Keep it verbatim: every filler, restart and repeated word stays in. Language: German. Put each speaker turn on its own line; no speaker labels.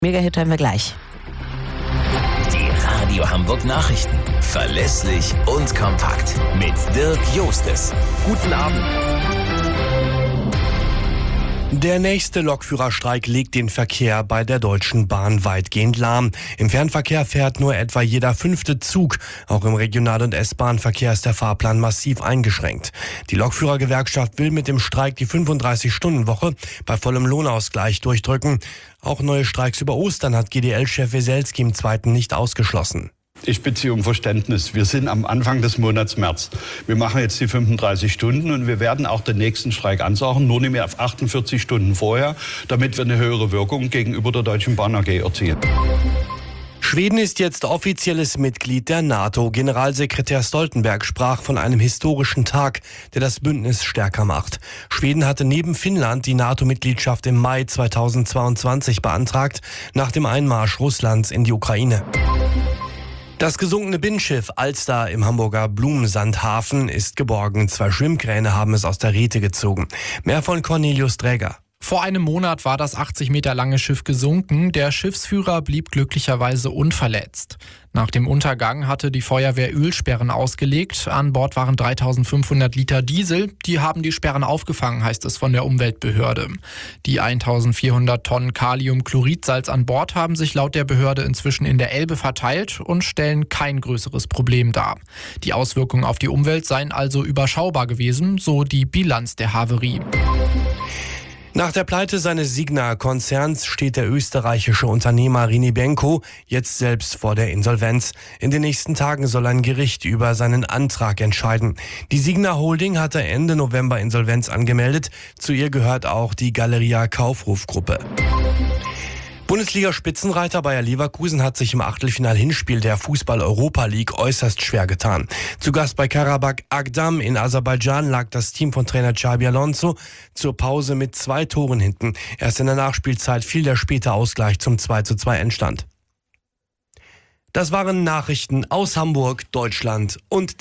Mega-Hit hören wir gleich.
Die Radio Hamburg Nachrichten. Verlässlich und kompakt. Mit Dirk Jostes. Guten Abend.
Der nächste Lokführerstreik legt den Verkehr bei der Deutschen Bahn weitgehend lahm. Im Fernverkehr fährt nur etwa jeder fünfte Zug. Auch im Regional- und S-Bahn-Verkehr ist der Fahrplan massiv eingeschränkt. Die Lokführergewerkschaft will mit dem Streik die fünfunddreißig-Stunden-Woche bei vollem Lohnausgleich durchdrücken. Auch neue Streiks über Ostern hat G D L-Chef Weselski im Zweiten nicht ausgeschlossen.
Ich bitte um Verständnis. Wir sind am Anfang des Monats März. Wir machen jetzt die fünfunddreißig Stunden und wir werden auch den nächsten Streik ansagen, nur nicht mehr auf achtundvierzig Stunden vorher, damit wir eine höhere Wirkung gegenüber der Deutschen Bahn A G erzielen.
Schweden ist jetzt offizielles Mitglied der NATO. Generalsekretär Stoltenberg sprach von einem historischen Tag, der das Bündnis stärker macht. Schweden hatte neben Finnland die NATO-Mitgliedschaft im Mai zweitausendzweiundzwanzig beantragt, nach dem Einmarsch Russlands in die Ukraine. Das gesunkene Binnenschiff Alster im Hamburger Blumensandhafen ist geborgen. Zwei Schwimmkräne haben es aus der Reete gezogen. Mehr von Cornelius Dräger.
Vor einem Monat war das achtzig Meter lange Schiff gesunken. Der Schiffsführer blieb glücklicherweise unverletzt. Nach dem Untergang hatte die Feuerwehr Ölsperren ausgelegt. An Bord waren dreitausendfünfhundert Liter Diesel. Die haben die Sperren aufgefangen, heißt es von der Umweltbehörde. Die eintausendvierhundert Tonnen Kaliumchloridsalz an Bord haben sich laut der Behörde inzwischen in der Elbe verteilt und stellen kein größeres Problem dar. Die Auswirkungen auf die Umwelt seien also überschaubar gewesen, so die Bilanz der Haverie.
Nach der Pleite seines Signa-Konzerns steht der österreichische Unternehmer Rini Benko jetzt selbst vor der Insolvenz. In den nächsten Tagen soll ein Gericht über seinen Antrag entscheiden. Die Signa Holding hatte Ende November Insolvenz angemeldet. Zu ihr gehört auch die Galeria Kaufhof-Gruppe. Bundesliga-Spitzenreiter Bayer Leverkusen hat sich im Achtelfinal-Hinspiel der Fußball-Europa League äußerst schwer getan. Zu Gast bei Karabakh Agdam in Aserbaidschan lag das Team von Trainer Xabi Alonso zur Pause mit zwei Toren hinten. Erst in der Nachspielzeit fiel der späte Ausgleich zum zwei zu zwei Endstand. Das waren Nachrichten aus Hamburg, Deutschland und der